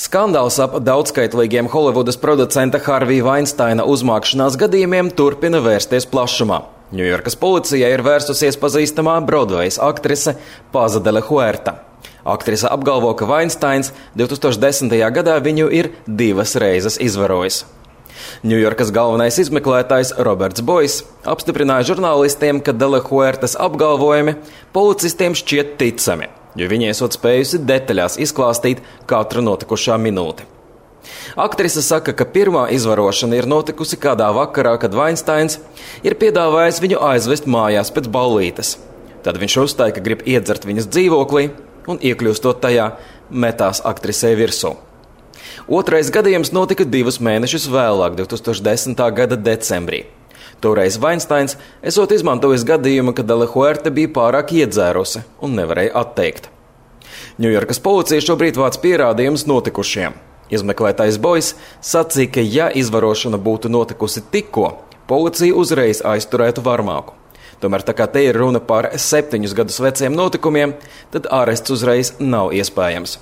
Skandāls ap daudzskaitlīgiem Holivudas producenta Harvija Vainsteina uzmākšanās gadījumiem turpina vērsties plašumā. Ņujorkas policija ir vērsusies pazīstamā Broadways aktrise Paza de la Huerta. Aktrise apgalvo, ka Vainsteins 2010. gadā viņu ir 2 reizes izvarojis. Ņujorkas galvenais izmeklētājs Roberts Bois apstiprināja žurnālistiem, ka de la Huertas apgalvojumi policistiem šķiet ticami, jo viņa esot spējusi detaļās izklāstīt katru notikušā minūti. Aktrise saka, ka pirmā izvarošana ir notikusi kādā vakarā, kad Vainsteins ir piedāvājis viņu aizvest mājās pēc ballītes. Tad viņš uzstāja, ka grib iedzert viņas dzīvoklī un iekļūstot tajā metās aktrisei virsū. Otrais gadījums notika 2 mēnešus vēlāk, 2010. gada decembrī. Toreiz Vainsteins esot izmantojis gadījumu, ka de la Huerta bija pārāk iedzērusi un nevarēja atteikt. Ņujorkas policija šobrīd vāc pierādījumus notikušiem. Izmeklētājs Bois sacīja, ka ja izvarošana būtu notikusi tikko, policija uzreiz aizturētu varmāku. Tomēr tā kā te ir runa par 7 gadus veciem notikumiem, tad ārests uzreiz nav iespējams.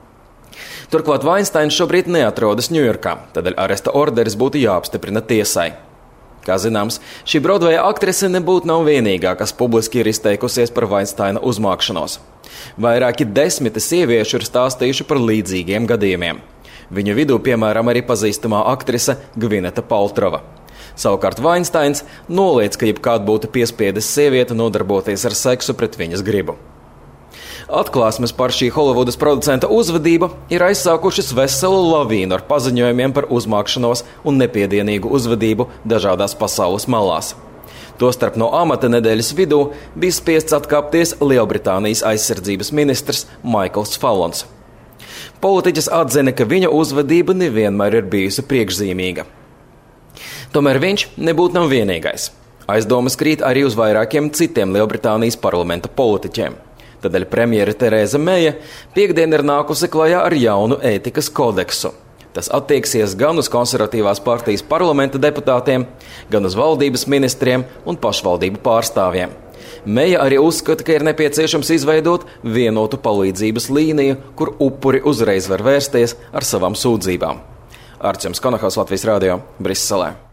Turklāt Vainsteins šobrīd neatrodas Ņujorkā, tādēļ aresta orderis būtu jāapstiprina tiesai. Kā zināms, šī Broadway aktrise nebūtu nav vienīgā, kas publiski ir izteikusies par Vainsteina uzmākšanos. Vairāki 10 sieviešu ir stāstījuši par līdzīgiem gadījumiem. Viņu vidū, piemēram, arī pazīstamā aktrise Gvineta Paltrova. Savukārt Vainsteins noliedz, ka jebkād būtu piespiedis sievieti nodarboties ar seksu pret viņas gribu. Atklāsmes par šī Holivudas producenta uzvedību ir aizsākušas veselu lavīnu ar paziņojumiem par uzmākšanos un nepiedienīgu uzvedību dažādās pasaules malās. Tostarp no amata nedēļas vidū bija spiests atkāpties Lielbritānijas aizsardzības ministrs Maikls Fallons. Politiķis atzina, ka viņa uzvedība nevienmēr ir bijusi priekšzīmīga. Tomēr viņš nebūtu nav vienīgais. Aizdomas krīt arī uz vairākiem citiem Lielbritānijas parlamenta politiķiem. Tādēļ premjere Tereza Meija piekdien ir nākusi klajā ar jaunu ētikas kodeksu. Tas attieksies gan uz konservatīvās partijas parlamenta deputātiem, gan uz valdības ministriem un pašvaldību pārstāvjiem. Meija arī uzskata, ka ir nepieciešams izveidot vienotu palīdzības līniju, kur upuri uzreiz var vērsties ar savām sūdzībām. Arčuns Konahaus, Latvijas radio, Briselē.